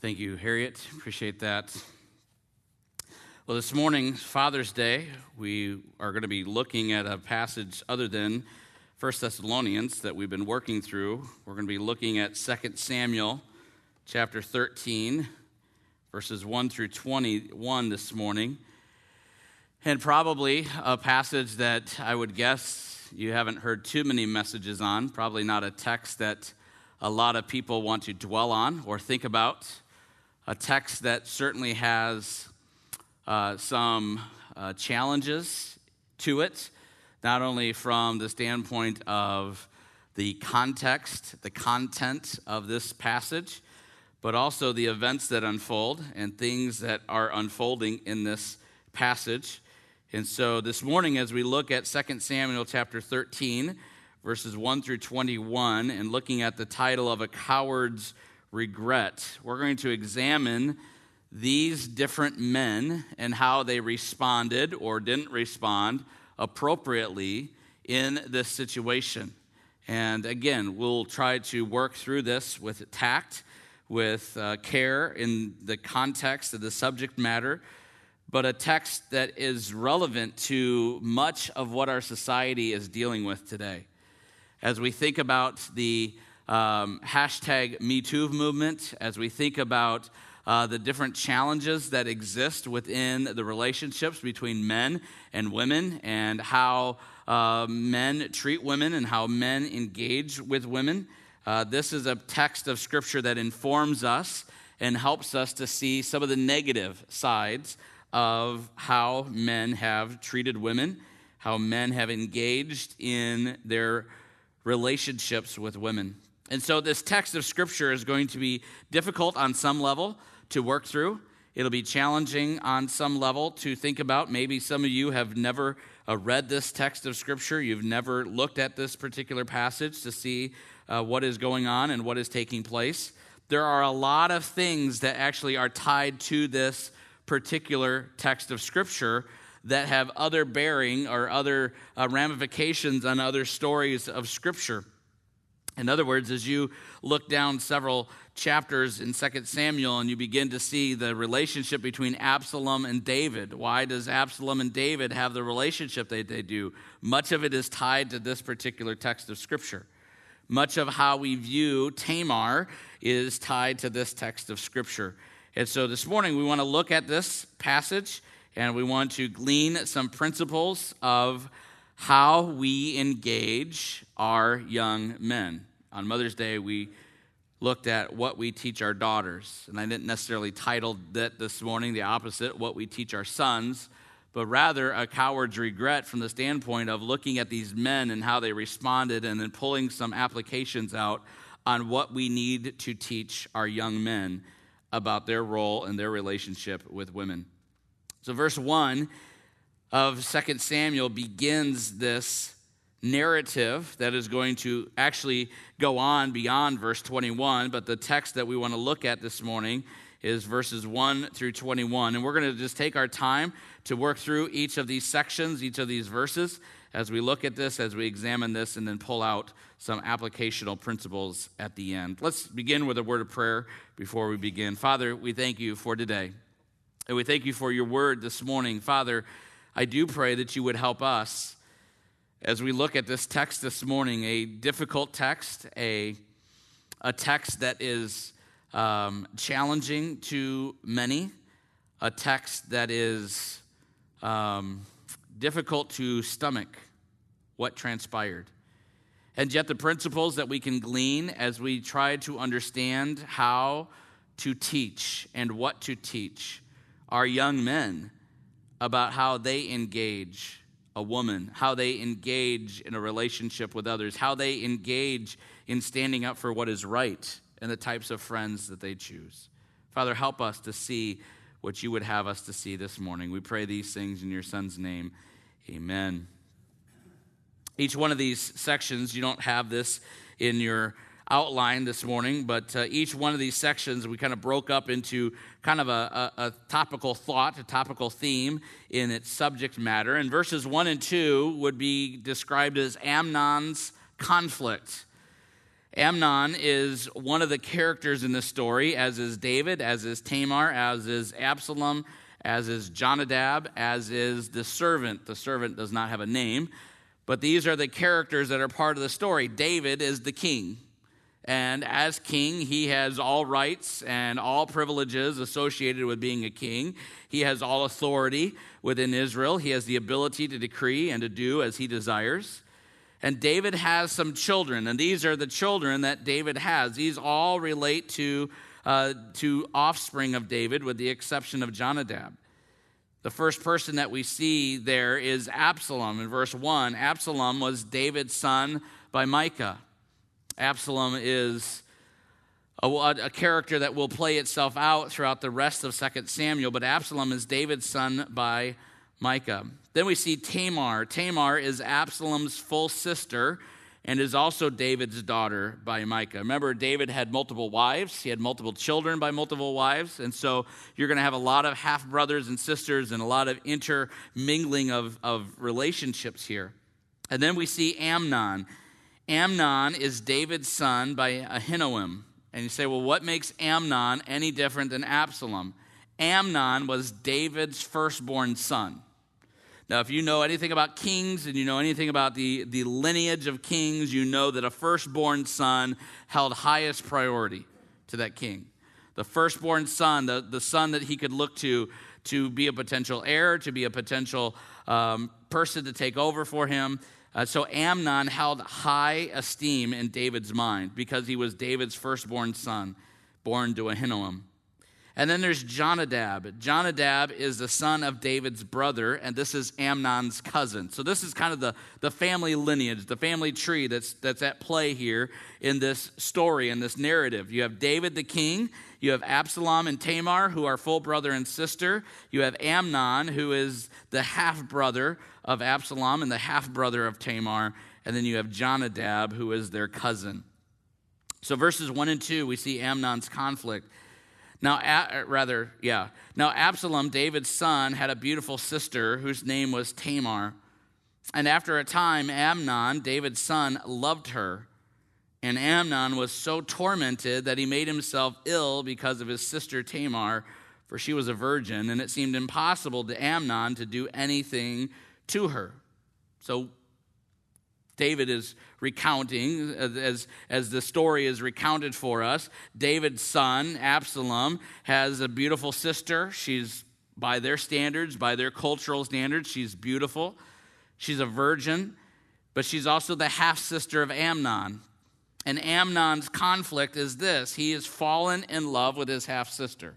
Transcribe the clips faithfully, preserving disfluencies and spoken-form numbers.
Thank you, Harriet. Appreciate that. Well, this morning, Father's Day, we are going to be looking at a passage other than First Thessalonians that we've been working through. We're going to be looking at Second Samuel chapter thirteen, verses one through twenty-one this morning. And probably a passage that I would guess you haven't heard too many messages on, probably not a text that a lot of people want to dwell on or think about. A text that certainly has uh, some uh, challenges to it, not only from the standpoint of the context, the content of this passage, but also the events that unfold and things that are unfolding in this passage. And so this morning, as we look at Second Samuel chapter thirteen, verses one through twenty-one, and looking at the title of A Coward's Regret, we're going to examine these different men and how they responded or didn't respond appropriately in this situation. And again, we'll try to work through this with tact, with uh, care in the context of the subject matter, but a text that is relevant to much of what our society is dealing with today. As we think about the um, hashtag Me Too movement, as we think about uh, the different challenges that exist within the relationships between men and women, and how uh, men treat women and how men engage with women, uh, this is a text of Scripture that informs us and helps us to see some of the negative sides of how men have treated women, how men have engaged in their relationships with women. And so this text of Scripture is going to be difficult on some level to work through. It'll be challenging on some level to think about. Maybe some of you have never uh, read this text of Scripture. You've never looked at this particular passage to see uh, what is going on and what is taking place. There are a lot of things that actually are tied to this particular text of Scripture that have other bearing or other uh, ramifications on other stories of Scripture. In other words, as you look down several chapters in Second Samuel and you begin to see the relationship between Absalom and David, why does Absalom and David have the relationship that they do? Much of it is tied to this particular text of Scripture. Much of how we view Tamar is tied to this text of Scripture. And so this morning we want to look at this passage and we want to glean some principles of how we engage our young men. On Mother's Day, we looked at what we teach our daughters. And I didn't necessarily title that this morning, the opposite, what we teach our sons, but rather a coward's regret from the standpoint of looking at these men and how they responded and then pulling some applications out on what we need to teach our young men about their role and their relationship with women. So verse one of Second Samuel begins this narrative that is going to actually go on beyond verse twenty-one, but the text that we want to look at this morning is verses one through twenty-one. And we're going to just take our time to work through each of these sections, each of these verses, as we look at this, as we examine this, and then pull out some applicational principles at the end. Let's begin with a word of prayer before we begin. Father, we thank you for today. And we thank you for your word this morning. Father, I do pray that you would help us as we look at this text this morning, a difficult text, a, a text that is um, challenging to many, a text that is um, difficult to stomach what transpired. And yet the principles that we can glean as we try to understand how to teach and what to teach our young men about how they engage a woman, how they engage in a relationship with others, how they engage in standing up for what is right, and the types of friends that they choose. Father, help us to see what you would have us to see this morning. We pray these things in your Son's name. Amen. Each one of these sections, you don't have this in your outline this morning, but uh, each one of these sections we kind of broke up into kind of a, a, a topical thought, a topical theme in its subject matter. And verses one and two would be described as Amnon's conflict. Amnon is one of the characters in this story, as is David, as is Tamar, as is Absalom, as is Jonadab, as is the servant. The servant does not have a name, but these are the characters that are part of the story. David is the king, and as king, he has all rights and all privileges associated with being a king. He has all authority within Israel. He has the ability to decree and to do as he desires. And David has some children, and these are the children that David has. These all relate to, uh, to offspring of David, with the exception of Jonadab. The first person that we see there is Absalom in verse one. Absalom was David's son by Micah. Absalom is a, a character that will play itself out throughout the rest of Second Samuel, but Absalom is David's son by Micah. Then we see Tamar. Tamar is Absalom's full sister and is also David's daughter by Micah. Remember, David had multiple wives. He had multiple children by multiple wives. And so you're going to have a lot of half-brothers and sisters and a lot of intermingling of, of relationships here. And then we see Amnon. Amnon is David's son by Ahinoam. And you say, well, what makes Amnon any different than Absalom? Amnon was David's firstborn son. Now, if you know anything about kings and you know anything about the, the lineage of kings, you know that a firstborn son held highest priority to that king. The firstborn son, the, the son that he could look to to be a potential heir, to be a potential um, person to take over for him. Uh, so Amnon held high esteem in David's mind because he was David's firstborn son, born to Ahinoam. And then there's Jonadab. Jonadab is the son of David's brother, and this is Amnon's cousin. So this is kind of the, the family lineage, the family tree that's, that's at play here in this story, in this narrative. You have David the king, you have Absalom and Tamar, who are full brother and sister. You have Amnon, who is the half-brother of Absalom and the half-brother of Tamar. And then you have Jonadab, who is their cousin. So verses one and two, we see Amnon's conflict. Now, rather, yeah. Now, Absalom, David's son, had a beautiful sister whose name was Tamar. And after a time, Amnon, David's son, loved her. And Amnon was so tormented that he made himself ill because of his sister Tamar, for she was a virgin, and it seemed impossible to Amnon to do anything to her. So David is recounting, as, as the story is recounted for us, David's son, Absalom, has a beautiful sister. She's, by their standards, by their cultural standards, she's beautiful. She's a virgin, but she's also the half-sister of Amnon. And Amnon's conflict is this. He has fallen in love with his half-sister.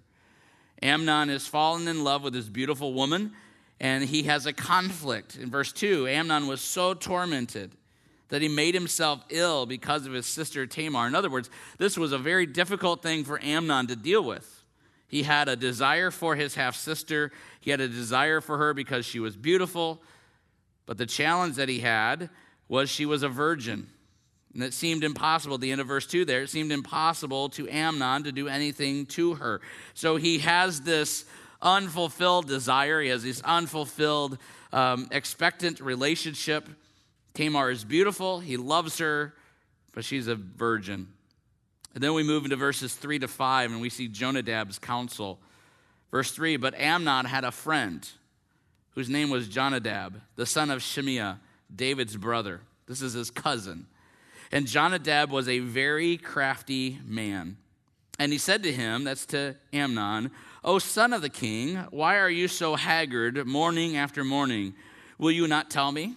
Amnon has fallen in love with this beautiful woman, and he has a conflict. In verse two, Amnon was so tormented that he made himself ill because of his sister Tamar. In other words, this was a very difficult thing for Amnon to deal with. He had a desire for his half-sister. He had a desire for her because she was beautiful. But the challenge that he had was she was a virgin. And it seemed impossible, at the end of verse two there, it seemed impossible to Amnon to do anything to her. So he has this unfulfilled desire. He has this unfulfilled um, expectant relationship. Tamar is beautiful. He loves her, but she's a virgin. And then we move into verses three to five, and we see Jonadab's counsel. Verse three, but Amnon had a friend whose name was Jonadab, the son of Shimeah, David's brother. This is his cousin. And Jonadab was a very crafty man. And he said to him, that's to Amnon, O son of the king, why are you so haggard morning after morning? Will you not tell me?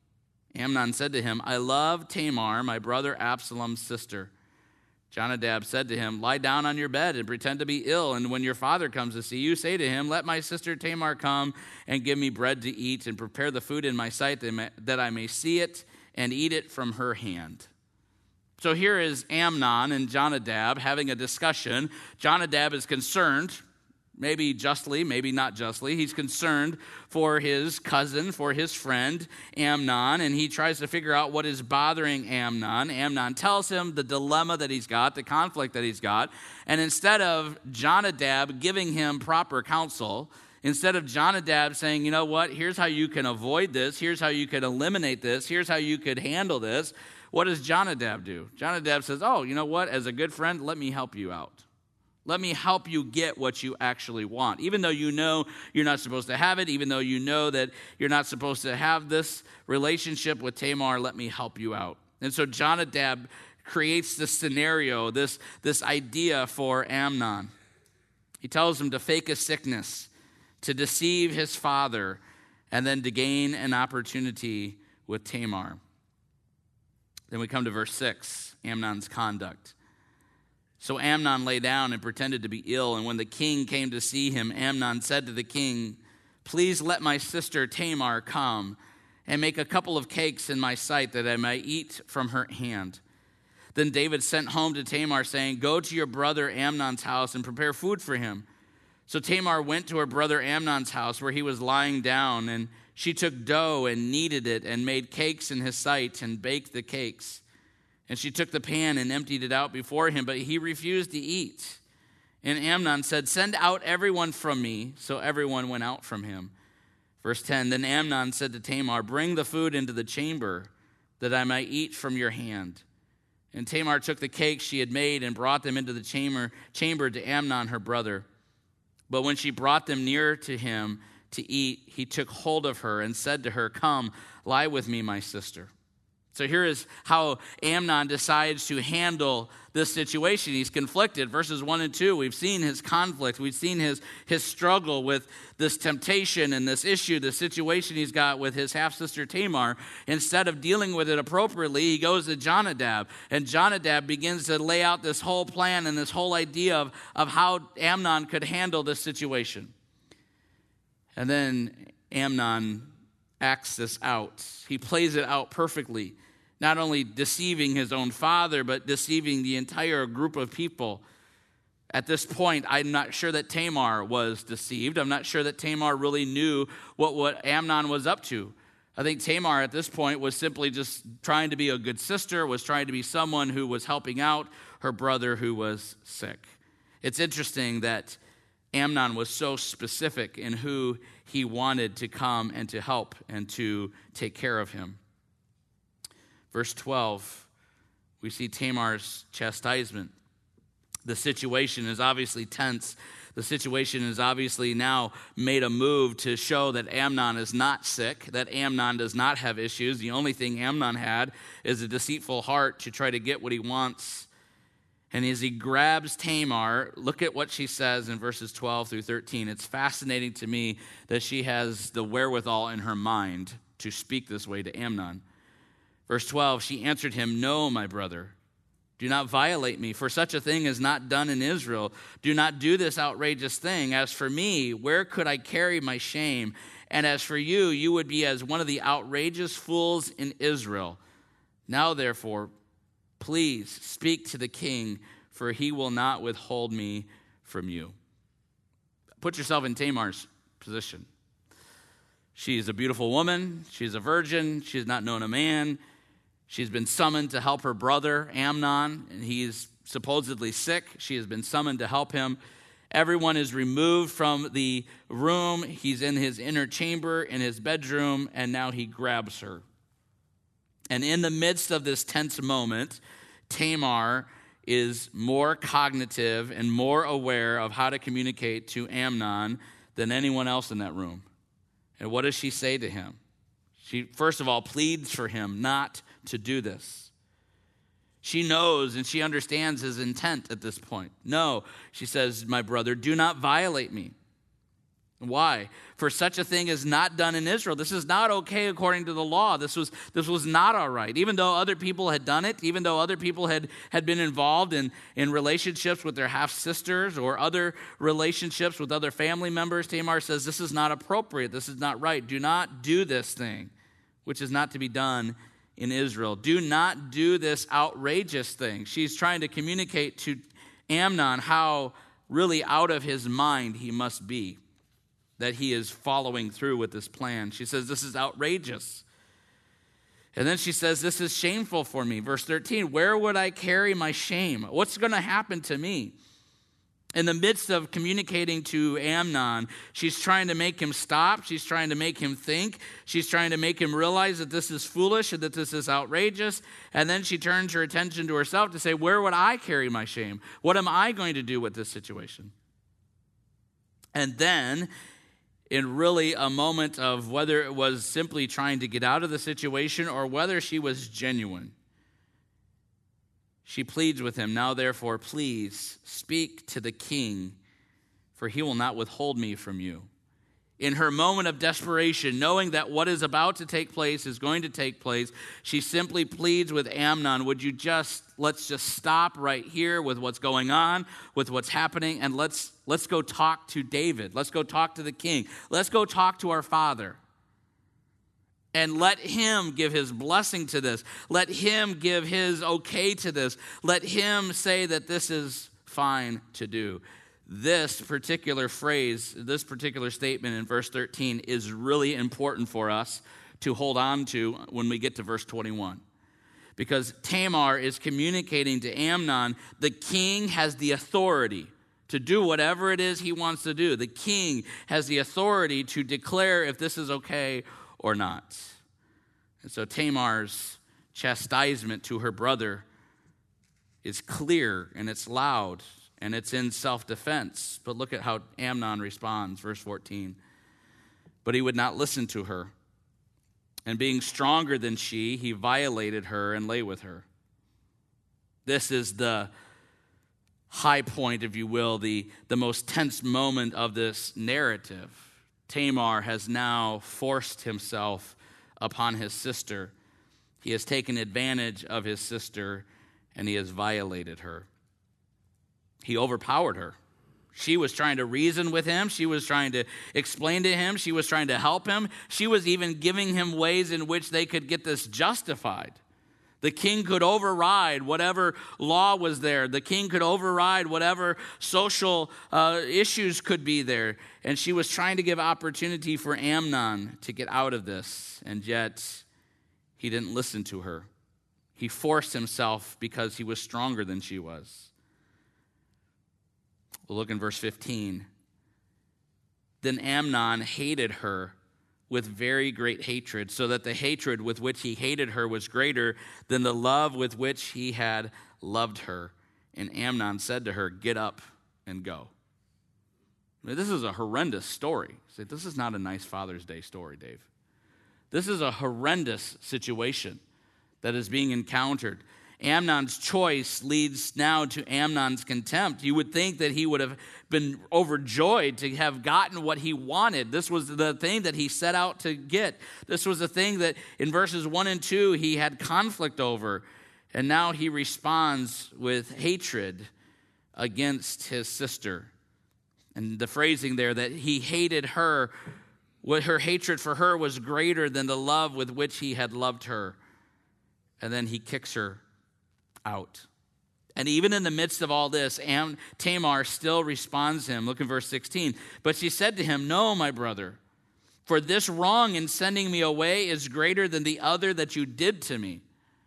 Amnon said to him, I love Tamar, my brother Absalom's sister. Jonadab said to him, lie down on your bed and pretend to be ill, and when your father comes to see you, say to him, let my sister Tamar come and give me bread to eat, and prepare the food in my sight that I may see it and eat it from her hand. So here is Amnon and Jonadab having a discussion. Jonadab is concerned, maybe justly, maybe not justly. He's concerned for his cousin, for his friend, Amnon, and he tries to figure out what is bothering Amnon. Amnon tells him the dilemma that he's got, the conflict that he's got, and instead of Jonadab giving him proper counsel, instead of Jonadab saying, you know what, here's how you can avoid this, here's how you can eliminate this, here's how you could handle this, what does Jonadab do? Jonadab says, oh, you know what? As a good friend, let me help you out. Let me help you get what you actually want. Even though you know you're not supposed to have it, even though you know that you're not supposed to have this relationship with Tamar, let me help you out. And so Jonadab creates this scenario, this, this idea for Amnon. He tells him to fake a sickness, to deceive his father, and then to gain an opportunity with Tamar. Then we come to verse six, Amnon's conduct. So Amnon lay down and pretended to be ill, and when the king came to see him, Amnon said to the king, please let my sister Tamar come and make a couple of cakes in my sight that I may eat from her hand. Then David sent home to Tamar, saying, go to your brother Amnon's house and prepare food for him. So Tamar went to her brother Amnon's house where he was lying down, and she took dough and kneaded it and made cakes in his sight and baked the cakes. And she took the pan and emptied it out before him, but he refused to eat. And Amnon said, send out everyone from me. So everyone went out from him. Verse ten, then Amnon said to Tamar, bring the food into the chamber that I might eat from your hand. And Tamar took the cakes she had made and brought them into the chamber, chamber to Amnon, her brother. But when she brought them near to him to eat, he took hold of her and said to her, come, lie with me, my sister. So here is how Amnon decides to handle this situation. He's conflicted. Verses one and two, we've seen his conflict. We've seen his, his struggle with this temptation and this issue, the situation he's got with his half-sister Tamar. Instead of dealing with it appropriately, he goes to Jonadab. And Jonadab begins to lay out this whole plan and this whole idea of, of how Amnon could handle this situation. And then Amnon acts this out. He plays it out perfectly. Not only deceiving his own father, but deceiving the entire group of people. At this point, I'm not sure that Tamar was deceived. I'm not sure that Tamar really knew what, what Amnon was up to. I think Tamar at this point was simply just trying to be a good sister, was trying to be someone who was helping out her brother who was sick. It's interesting that Amnon was so specific in who he wanted to come and to help and to take care of him. Verse twelve, we see Tamar's chastisement. The situation is obviously tense. The situation is obviously now made a move to show that Amnon is not sick, that Amnon does not have issues. The only thing Amnon had is a deceitful heart to try to get what he wants. And as he grabs Tamar, look at what she says in verses twelve through thirteen. It's fascinating to me that she has the wherewithal in her mind to speak this way to Amnon. Verse twelve, she answered him, no, my brother, do not violate me, for such a thing is not done in Israel. Do not do this outrageous thing. As for me, where could I carry my shame? And as for you, you would be as one of the outrageous fools in Israel. Now, therefore, please speak to the king, for he will not withhold me from you. Put yourself in Tamar's position. She's a beautiful woman. She's a virgin. She has not known a man. She's been summoned to help her brother, Amnon, and he's supposedly sick. She has been summoned to help him. Everyone is removed from the room. He's in his inner chamber, in his bedroom, and now he grabs her. And in the midst of this tense moment, Tamar is more cognitive and more aware of how to communicate to Amnon than anyone else in that room. And what does she say to him? She, first of all, pleads for him not to do this. She knows and she understands his intent at this point. No, she says, my brother, do not violate me. Why? For such a thing is not done in Israel. This is not okay according to the law. This was this was not all right. Even though other people had done it, even though other people had, had been involved in, in relationships with their half-sisters or other relationships with other family members, Tamar says, this is not appropriate. This is not right. Do not do this thing, which is not to be done in Israel. Do not do this outrageous thing. She's trying to communicate to Amnon how really out of his mind he must be, that he is following through with this plan. She says, this is outrageous. And then she says, this is shameful for me. Verse thirteen, where would I carry my shame? What's going to happen to me? In the midst of communicating to Amnon, she's trying to make him stop. She's trying to make him think. She's trying to make him realize that this is foolish and that this is outrageous. And then she turns her attention to herself to say, where would I carry my shame? What am I going to do with this situation? And then, in really a moment of whether it was simply trying to get out of the situation or whether she was genuine, she pleads with him, now therefore, please speak to the king, for he will not withhold me from you. In her moment of desperation, knowing that what is about to take place is going to take place, she simply pleads with Amnon, would you just, let's just stop right here with what's going on, with what's happening, and let's, let's go talk to David. Let's go talk to the king. Let's go talk to our father. And let him give his blessing to this. Let him give his okay to this. Let him say that this is fine to do. This particular phrase, this particular statement in verse thirteen is really important for us to hold on to when we get to verse twenty-one. Because Tamar is communicating to Amnon, the king has the authority to do whatever it is he wants to do. The king has the authority to declare if this is okay or not. And so Tamar's chastisement to her brother is clear and it's loud and it's in self-defense. But look at how Amnon responds, verse fourteen. But he would not listen to her. And being stronger than she, he violated her and lay with her. This is the high point, if you will, the, the most tense moment of this narrative. Tamar has now forced himself upon his sister. He has taken advantage of his sister, and he has violated her. He overpowered her. She was trying to reason with him. She was trying to explain to him. She was trying to help him. She was even giving him ways in which they could get this justified. The king could override whatever law was there. The king could override whatever social uh, issues could be there. And she was trying to give opportunity for Amnon to get out of this. And yet, he didn't listen to her. He forced himself because he was stronger than she was. We'll look in verse fifteen. Then Amnon hated her with very great hatred, so that the hatred with which he hated her was greater than the love with which he had loved her. And Amnon said to her, get up and go. I mean, this is a horrendous story. Say, this is not a nice Father's Day story, Dave. This is a horrendous situation that is being encountered. Amnon's choice leads now to Amnon's contempt. You would think that he would have been overjoyed to have gotten what he wanted. This was the thing that he set out to get. This was the thing that in verses one and two he had conflict over. And now he responds with hatred against his sister. And the phrasing there that he hated her, what her hatred for her was greater than the love with which he had loved her. And then he kicks her out. And even in the midst of all this, Am- Tamar still responds to him. Look in verse sixteen. But she said to him, no, my brother, for this wrong in sending me away is greater than the other that you did to me.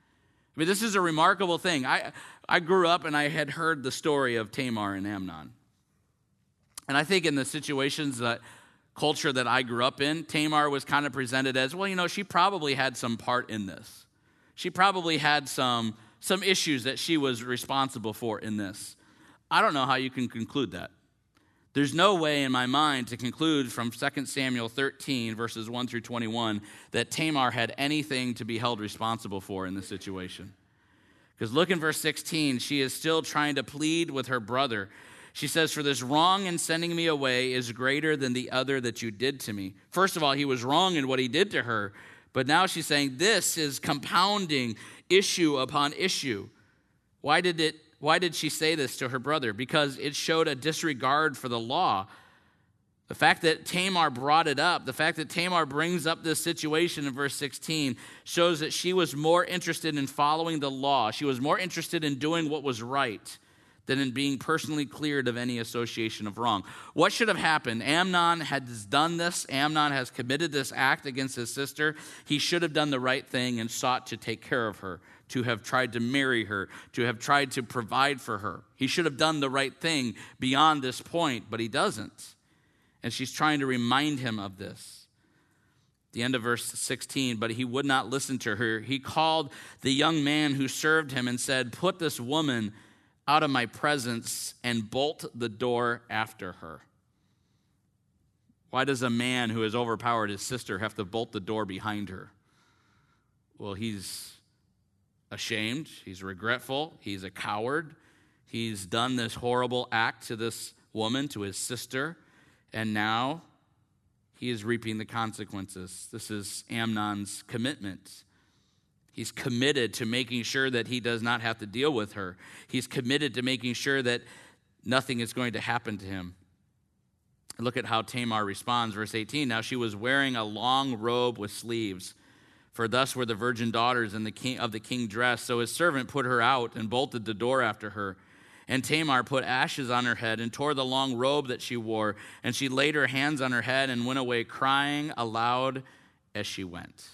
I mean, this is a remarkable thing. I, I grew up and I had heard the story of Tamar and Amnon. And I think in the situations that culture that I grew up in, Tamar was kind of presented as, well, you know, she probably had some part in this. She probably had some some issues that she was responsible for in this. I don't know how you can conclude that. There's no way in my mind to conclude from Second Samuel thirteen, verses one through twenty-one, that Tamar had anything to be held responsible for in this situation. Because look in verse sixteen, she is still trying to plead with her brother. She says, for this wrong in sending me away is greater than the other that you did to me. First of all, he was wrong in what he did to her. But now she's saying this is compounding issue upon issue. Why did it? Why did she say this to her brother? Because it showed a disregard for the law. The fact that Tamar brought it up, the fact that Tamar brings up this situation in verse sixteen shows that she was more interested in following the law. She was more interested in doing what was right than in being personally cleared of any association of wrong. What should have happened? Amnon has done this. Amnon has committed this act against his sister. He should have done the right thing and sought to take care of her, to have tried to marry her, to have tried to provide for her. He should have done the right thing beyond this point, but he doesn't. And she's trying to remind him of this. The end of verse sixteen, but he would not listen to her. He called the young man who served him and said, "Put this woman out of my presence and bolt the door after her." Why does a man who has overpowered his sister have to bolt the door behind her? Well, he's ashamed, he's regretful, he's a coward. He's done this horrible act to this woman, to his sister, and now he is reaping the consequences. This is Amnon's commitment. He's committed to making sure that he does not have to deal with her. He's committed to making sure that nothing is going to happen to him. Look at how Tamar responds, verse eighteen. Now she was wearing a long robe with sleeves, for thus were the virgin daughters in the king, of the king dressed. So his servant put her out and bolted the door after her. And Tamar put ashes on her head and tore the long robe that she wore, and she laid her hands on her head and went away crying aloud as she went.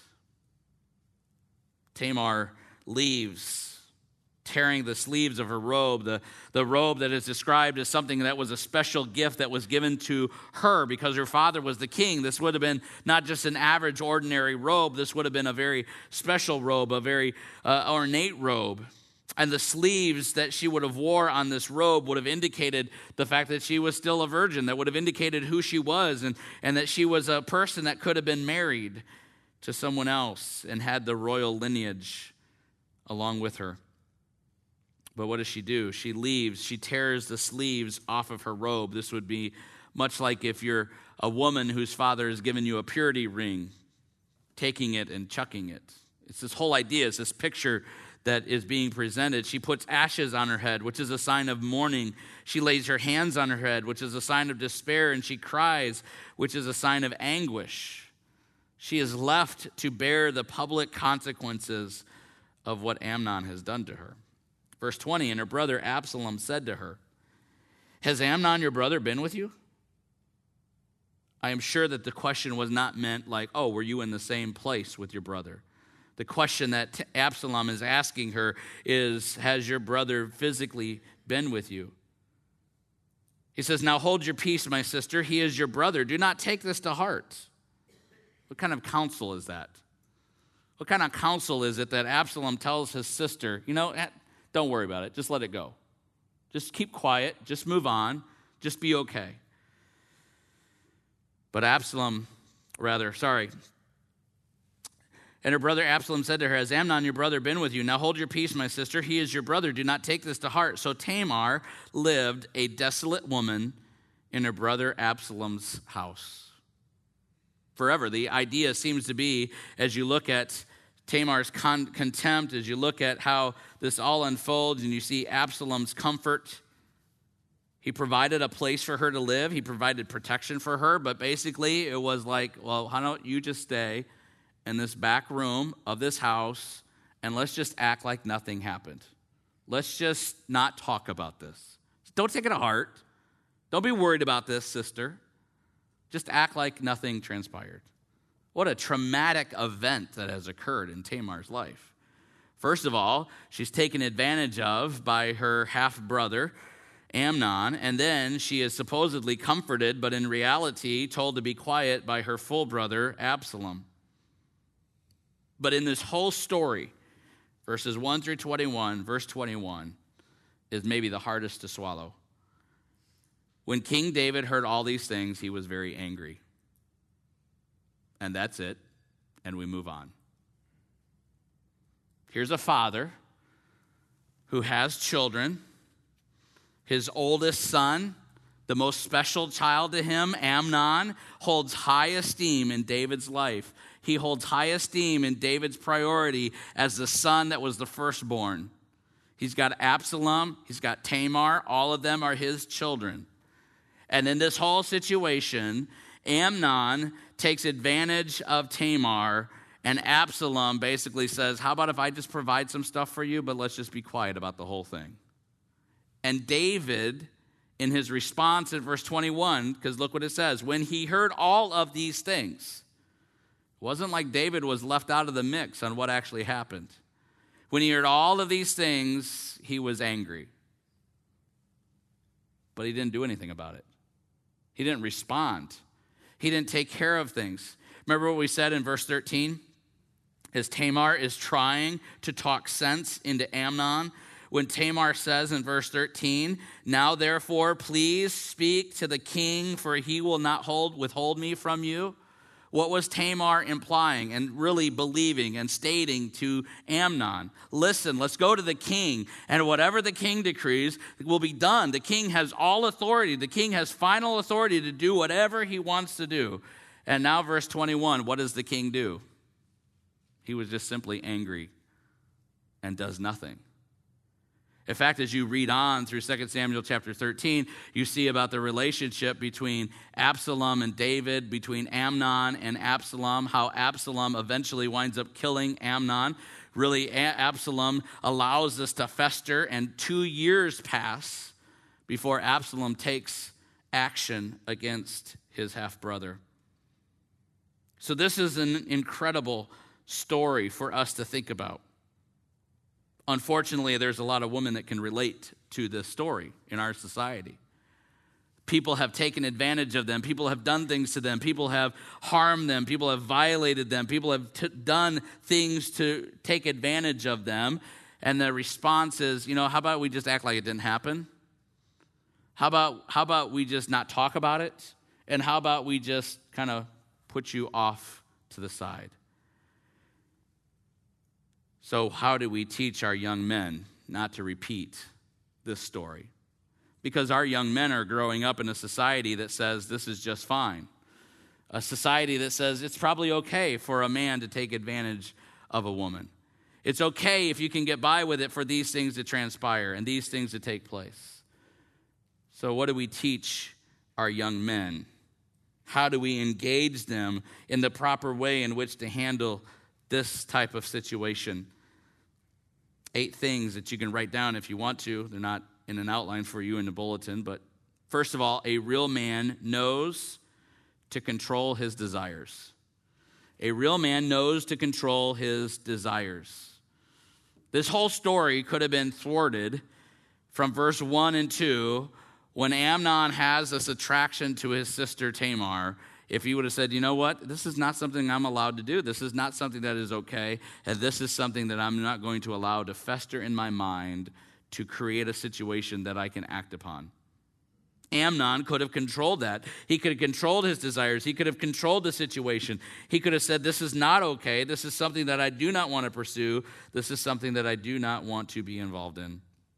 Tamar leaves, tearing the sleeves of her robe, the, the robe that is described as something that was a special gift that was given to her because her father was the king. This would have been not just an average, ordinary robe. This would have been a very special robe, a very uh, ornate robe. And the sleeves that she would have wore on this robe would have indicated the fact that she was still a virgin, that would have indicated who she was, and, and that she was a person that could have been married to someone else and had the royal lineage along with her. But what does she do? She leaves. She tears the sleeves off of her robe. This would be much like if you're a woman whose father has given you a purity ring, taking it and chucking it. It's this whole idea. It's this picture that is being presented. She puts ashes on her head, which is a sign of mourning. She lays her hands on her head, which is a sign of despair, and she cries, which is a sign of anguish. She is left to bear the public consequences of what Amnon has done to her. Verse twenty, and her brother Absalom said to her, "Has Amnon your brother been with you?" I am sure that the question was not meant like, oh, were you in the same place with your brother? The question that Absalom is asking her is, has your brother physically been with you? He says, now hold your peace, my sister. He is your brother. Do not take this to heart. What kind of counsel is that? What kind of counsel is it that Absalom tells his sister, you know, don't worry about it. Just let it go. Just keep quiet. Just move on. Just be okay. But Absalom, rather, sorry. And her brother Absalom said to her, has Amnon your brother been with you? Now hold your peace, my sister. He is your brother. Do not take this to heart. So Tamar lived a desolate woman in her brother Absalom's house. Forever. The idea seems to be, as you look at Tamar's con- contempt, as you look at how this all unfolds and you see Absalom's comfort, he provided a place for her to live. He provided protection for her, but basically it was like, well, why don't you just stay in this back room of this house and let's just act like nothing happened. Let's just not talk about this. Don't take it to heart. Don't be worried about this, sister. Just act like nothing transpired. What a traumatic event that has occurred in Tamar's life. First of all, she's taken advantage of by her half-brother, Amnon, and then she is supposedly comforted, but in reality told to be quiet by her full brother, Absalom. But in this whole story, verses one through twenty-one, verse twenty-one is maybe the hardest to swallow. When King David heard all these things, he was very angry. And that's it, and we move on. Here's a father who has children. His oldest son, the most special child to him, Amnon, holds high esteem in David's life. He holds high esteem in David's priority as the son that was the firstborn. He's got Absalom, he's got Tamar, all of them are his children. And in this whole situation, Amnon takes advantage of Tamar, and Absalom basically says, how about if I just provide some stuff for you, but let's just be quiet about the whole thing. And David, in his response in verse twenty-one, because look what it says, when he heard all of these things, it wasn't like David was left out of the mix on what actually happened. When he heard all of these things, he was angry. But he didn't do anything about it. He didn't respond. He didn't take care of things. Remember what we said in verse thirteen? As Tamar is trying to talk sense into Amnon, when Tamar says in verse thirteen, "Now therefore please speak to the king, for he will not hold withhold me from you." What was Tamar implying and really believing and stating to Amnon? Listen, let's go to the king, and whatever the king decrees will be done. The king has all authority. The king has final authority to do whatever he wants to do. And now verse twenty-one, what does the king do? He was just simply angry and does nothing. In fact, as you read on through Second Samuel chapter thirteen, you see about the relationship between Absalom and David, between Amnon and Absalom, how Absalom eventually winds up killing Amnon. Really, Absalom allows this to fester, and two years pass before Absalom takes action against his half-brother. So this is an incredible story for us to think about. Unfortunately, there's a lot of women that can relate to this story in our society. People have taken advantage of them. People have done things to them. People have harmed them. People have violated them. People have t- done things to take advantage of them. And the response is, you know, how about we just act like it didn't happen? How about, how about we just not talk about it? And how about we just kind of put you off to the side? So how do we teach our young men not to repeat this story? Because our young men are growing up in a society that says this is just fine. A society that says it's probably okay for a man to take advantage of a woman. It's okay if you can get by with it for these things to transpire and these things to take place. So what do we teach our young men? How do we engage them in the proper way in which to handle this type of situation? Eight things that you can write down if you want to. They're not in an outline for you in the bulletin. But first of all, a real man knows to control his desires. A real man knows to control his desires. This whole story could have been thwarted from verse one and two when Amnon has this attraction to his sister Tamar. If he would have said, you know what, this is not something I'm allowed to do. This is not something that is okay. And this is something that I'm not going to allow to fester in my mind to create a situation that I can act upon. Amnon could have controlled that. He could have controlled his desires. He could have controlled the situation. He could have said, this is not okay. This is something that I do not want to pursue. This is something that I do not want to be involved in.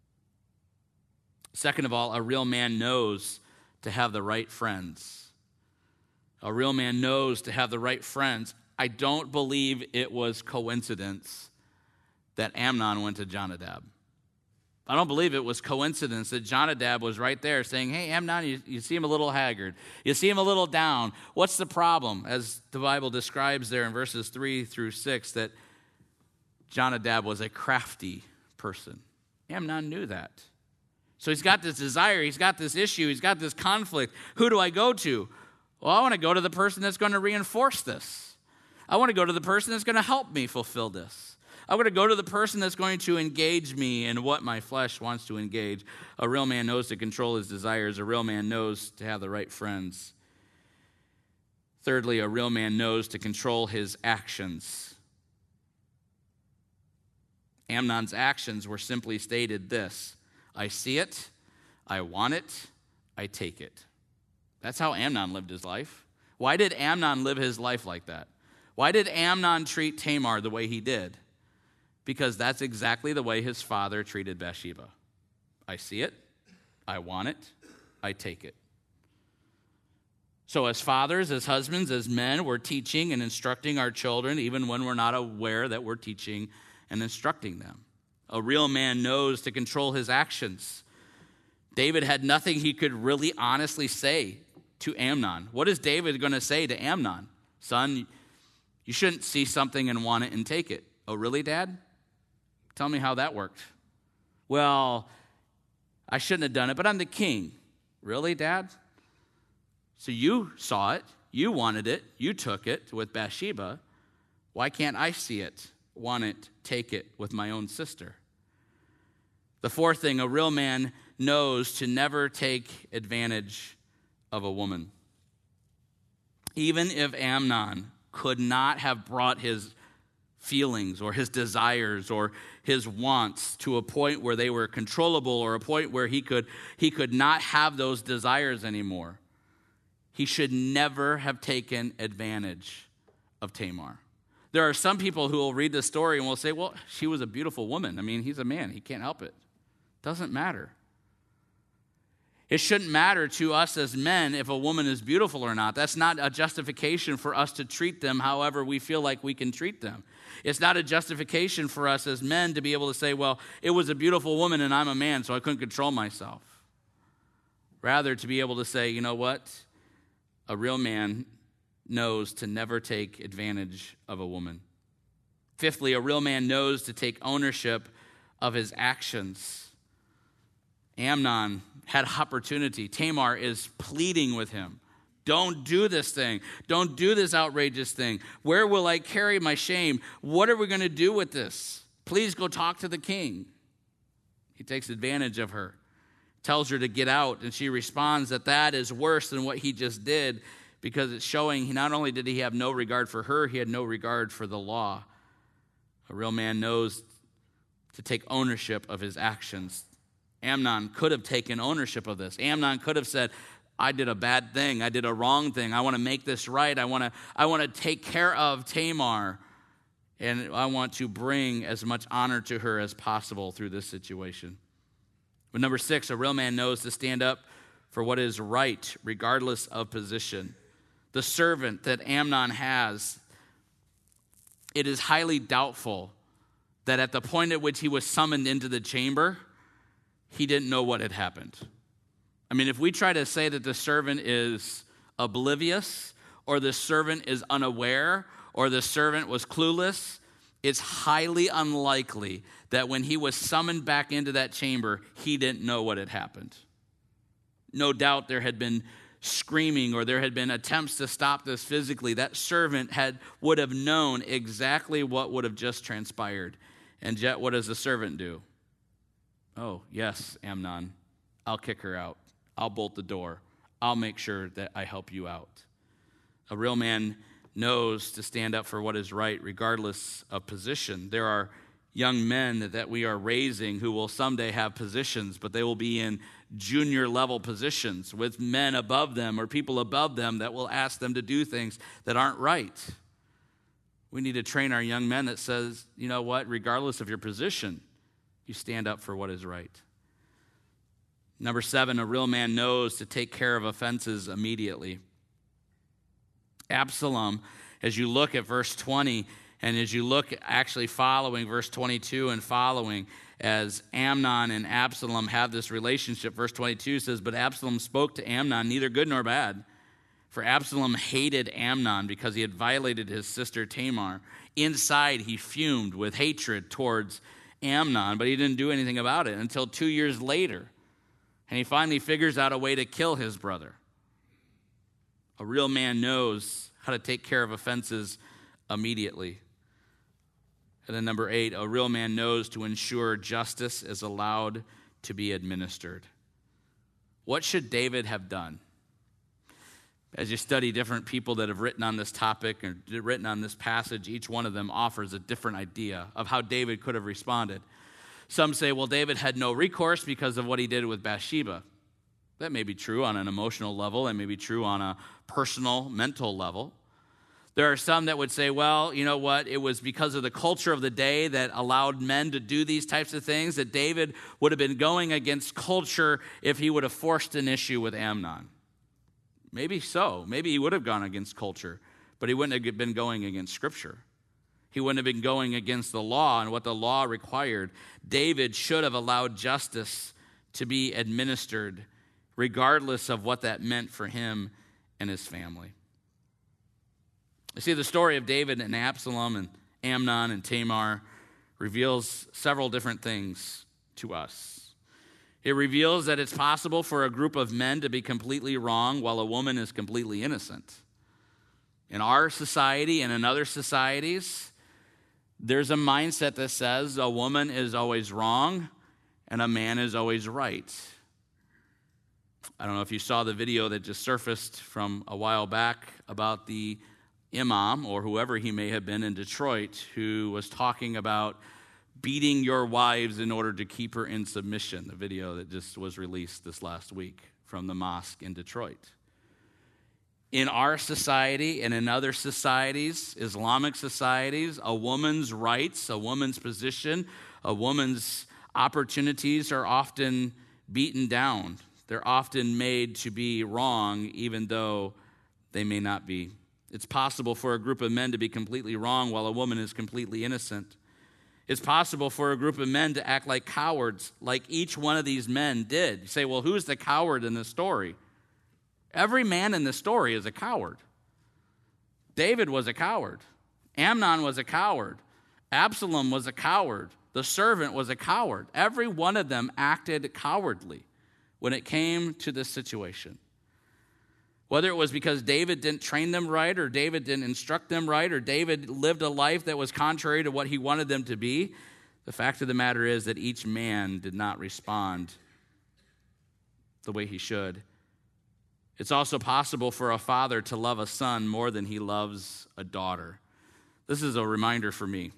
Second of all, a real man knows to have the right friends. A real man knows to have the right friends. I don't believe it was coincidence that Amnon went to Jonadab. I don't believe it was coincidence that Jonadab was right there saying, hey, Amnon, you, you see him a little haggard. You see him a little down. What's the problem? As the Bible describes there in verses three through six, that Jonadab was a crafty person. Amnon knew that. So he's got this desire. He's got this issue. He's got this conflict. Who do I go to? Well, I want to go to the person that's going to reinforce this. I want to go to the person that's going to help me fulfill this. I want to go to the person that's going to engage me in what my flesh wants to engage. A real man knows to control his desires. A real man knows to have the right friends. Thirdly, a real man knows to control his actions. Amnon's actions were simply stated this: I see it, I want it, I take it. That's how Amnon lived his life. Why did Amnon live his life like that? Why did Amnon treat Tamar the way he did? Because that's exactly the way his father treated Bathsheba. I see it, I want it, I take it. So as fathers, as husbands, as men, we're teaching and instructing our children, even when we're not aware that we're teaching and instructing them. A real man knows to control his actions. David had nothing he could really honestly say to Amnon. What is David going to say to Amnon? Son, you shouldn't see something and want it and take it. Oh, really, Dad? Tell me how that worked. Well, I shouldn't have done it, but I'm the king. Really, Dad? So you saw it, you wanted it, you took it with Bathsheba. Why can't I see it? want it, take it with my own sister. The fourth thing, a real man knows to never take advantage of a woman. Even if Amnon could not have brought his feelings or his desires or his wants to a point where they were controllable or a point where he could, he could not have those desires anymore, he should never have taken advantage of Tamar. There are some people who will read the story and will say, well, she was a beautiful woman. I mean, he's a man. He can't help it. Doesn't matter. It shouldn't matter to us as men if a woman is beautiful or not. That's not a justification for us to treat them however we feel like we can treat them. It's not a justification for us as men to be able to say, well, it was a beautiful woman and I'm a man, so I couldn't control myself. Rather, to be able to say, you know what? A real man knows to never take advantage of a woman. Fifthly, a real man knows to take ownership of his actions. Amnon had opportunity. Tamar is pleading with him. Don't do this thing. Don't do this outrageous thing. Where will I carry my shame? What are we going to do with this? Please go talk to the king. He takes advantage of her, tells her to get out, and she responds that that is worse than what he just did because it's showing not only did he have no regard for her, he had no regard for the law. A real man knows to take ownership of his actions. Amnon could have taken ownership of this. Amnon could have said, I did a bad thing. I did a wrong thing. I want to make this right. I want to, I want to take care of Tamar. And I want to bring as much honor to her as possible through this situation. But number six, a real man knows to stand up for what is right, regardless of position. The servant that Amnon has, it is highly doubtful that at the point at which he was summoned into the chamber, he didn't know what had happened. I mean, if we try to say that the servant is oblivious or the servant is unaware or the servant was clueless, it's highly unlikely that when he was summoned back into that chamber, he didn't know what had happened. No doubt there had been screaming or there had been attempts to stop this physically. That servant had would have known exactly what would have just transpired. And yet, what does the servant do? Oh, yes, Amnon, I'll kick her out. I'll bolt the door. I'll make sure that I help you out. A real man knows to stand up for what is right, regardless of position. There are young men that, that we are raising who will someday have positions, but they will be in junior level positions with men above them or people above them that will ask them to do things that aren't right. We need to train our young men that says, you know what, regardless of your position, you stand up for what is right. Number seven, a real man knows to take care of offenses immediately. Absalom, as you look at verse twenty, and as you look actually following verse twenty-two and following, as Amnon and Absalom have this relationship, verse twenty-two says, but Absalom spoke to Amnon, neither good nor bad. For Absalom hated Amnon because he had violated his sister Tamar. Inside, he fumed with hatred towards Amnon, but he didn't do anything about it until two years later. And he finally figures out a way to kill his brother. A real man knows how to take care of offenses immediately. And then number eight, a real man knows to ensure justice is allowed to be administered. What should David have done? As you study different people that have written on this topic or written on this passage, each one of them offers a different idea of how David could have responded. Some say, well, David had no recourse because of what he did with Bathsheba. That may be true on an emotional level and may be true on a personal, mental level. There are some that would say, well, you know what? It was because of the culture of the day that allowed men to do these types of things that David would have been going against culture if he would have forced an issue with Amnon. Maybe so. Maybe he would have gone against culture, but he wouldn't have been going against Scripture. He wouldn't have been going against the law and what the law required. David should have allowed justice to be administered, regardless of what that meant for him and his family. You see, the story of David and Absalom and Amnon and Tamar reveals several different things to us. It reveals that it's possible for a group of men to be completely wrong while a woman is completely innocent. In our society and in other societies, There's a mindset that says a woman is always wrong and a man is always right. I don't know if you saw the video that just surfaced from a while back about the imam, or whoever he may have been in Detroit, who was talking about beating your wives in order to keep her in submission, the video that just was released this last week from the mosque in Detroit. In our society and in other societies, Islamic societies, a woman's rights, a woman's position, a woman's opportunities are often beaten down. They're often made to be wrong, even though they may not be. It's possible for a group of men to be completely wrong while a woman is completely innocent. It's possible for a group of men to act like cowards, like each one of these men did. You say, well, who's the coward in the story? Every man in the story is a coward. David was a coward. Amnon was a coward. Absalom was a coward. The servant was a coward. Every one of them acted cowardly when it came to this situation. Whether it was because David didn't train them right, or David didn't instruct them right, or David lived a life that was contrary to what he wanted them to be, the fact of the matter is that each man did not respond the way he should. It's also possible for a father to love a son more than he loves a daughter. This is a reminder for me.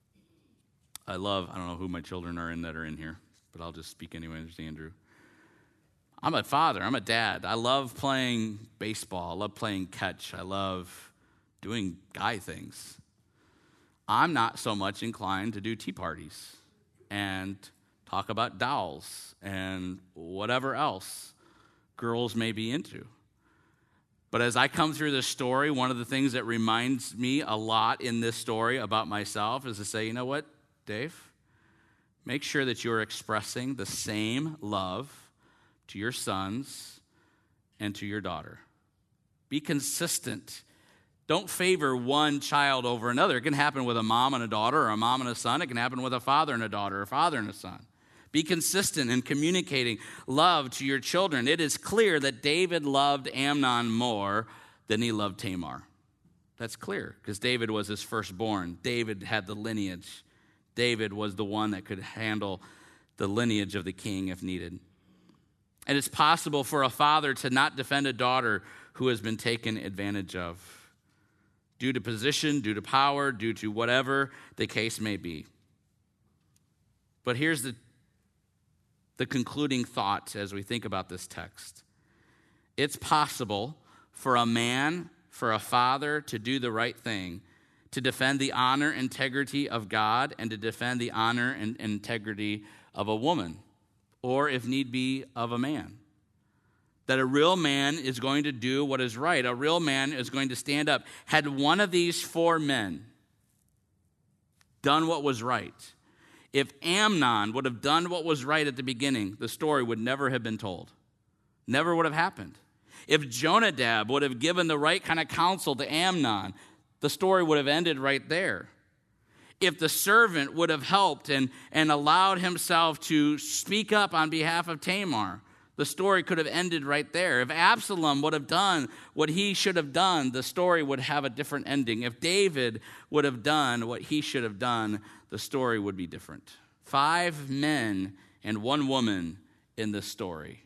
I love, I don't know who my children are in that are in here, but I'll just speak anyway, there's Andrew. I'm a father, I'm a dad. I love playing baseball, I love playing catch, I love doing guy things. I'm not so much inclined to do tea parties and talk about dolls and whatever else girls may be into. But as I come through this story, one of the things that reminds me a lot in this story about myself is to say, you know what, Dave? Make sure that you're expressing the same love to your sons and to your daughter. Be consistent. Don't favor one child over another. It can happen with a mom and a daughter, or a mom and a son. It can happen with a father and a daughter, or a father and a son. Be consistent in communicating love to your children. It is clear that David loved Amnon more than he loved Tamar. That's clear, because David was his firstborn. David had the lineage. David was the one that could handle the lineage of the king if needed. And it's possible for a father to not defend a daughter who has been taken advantage of, due to position, due to power, due to whatever the case may be. But here's the, the concluding thought as we think about this text. It's possible for a man, for a father, to do the right thing, to defend the honor, integrity of God, and to defend the honor and integrity of a woman, or if need be, of a man. That a real man is going to do what is right. A real man is going to stand up. Had one of these four men done what was right, if Amnon would have done what was right at the beginning, the story would never have been told. Never would have happened. If Jonadab would have given the right kind of counsel to Amnon, the story would have ended right there. If the servant would have helped and, and allowed himself to speak up on behalf of Tamar, the story could have ended right there. If Absalom would have done what he should have done, the story would have a different ending. If David would have done what he should have done, the story would be different. Five men and one woman in this story.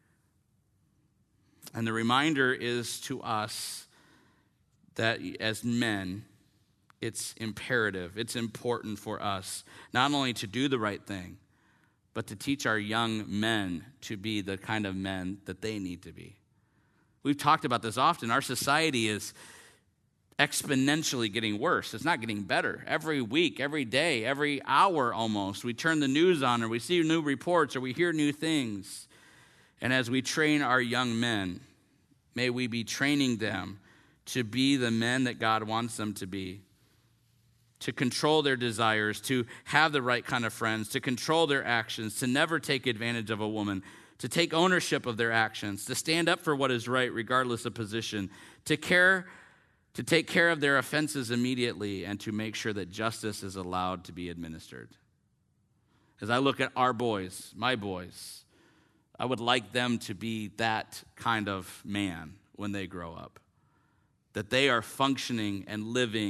And the reminder is to us that as men, it's imperative, it's important for us not only to do the right thing, but to teach our young men to be the kind of men that they need to be. We've talked about this often. Our society is exponentially getting worse. It's not getting better. Every week, every day, every hour almost, we turn the news on or we see new reports or we hear new things. And as we train our young men, may we be training them to be the men that God wants them to be, to control their desires, to have the right kind of friends, to control their actions, to never take advantage of a woman, to take ownership of their actions, to stand up for what is right regardless of position, to care, to take care of their offenses immediately, and to make sure that justice is allowed to be administered. As I look at our boys, my boys, I would like them to be that kind of man when they grow up, that they are functioning and living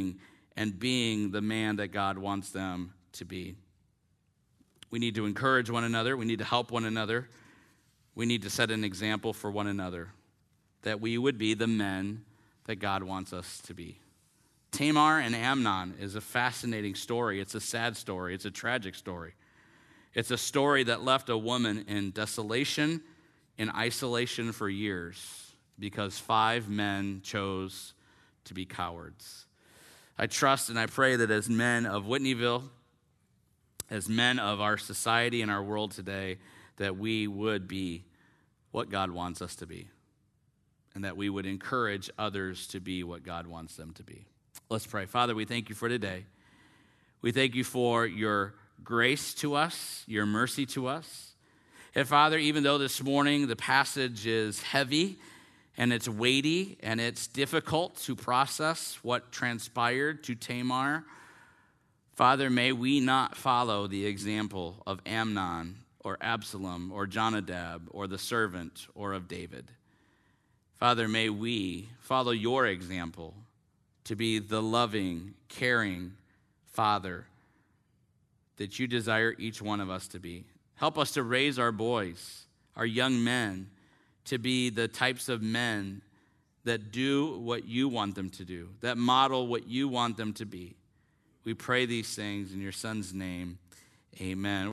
and being the man that God wants them to be. We need to encourage one another. We need to help one another. We need to set an example for one another, that we would be the men that God wants us to be. Tamar and Amnon is a fascinating story. It's a sad story. It's a tragic story. It's a story that left a woman in desolation, in isolation for years, because five men chose to be cowards. I trust and I pray that as men of Whitneyville, as men of our society and our world today, that we would be what God wants us to be, and that we would encourage others to be what God wants them to be. Let's pray. Father, we thank you for today. We thank you for your grace to us, your mercy to us. And Father, even though this morning the passage is heavy and it's weighty and it's difficult to process what transpired to Tamar, Father, may we not follow the example of Amnon or Absalom or Jonadab or the servant or of David. Father, may we follow your example to be the loving, caring Father that you desire each one of us to be. Help us to raise our boys, our young men, to be the types of men that do what you want them to do, that model what you want them to be. We pray these things in your Son's name. Amen.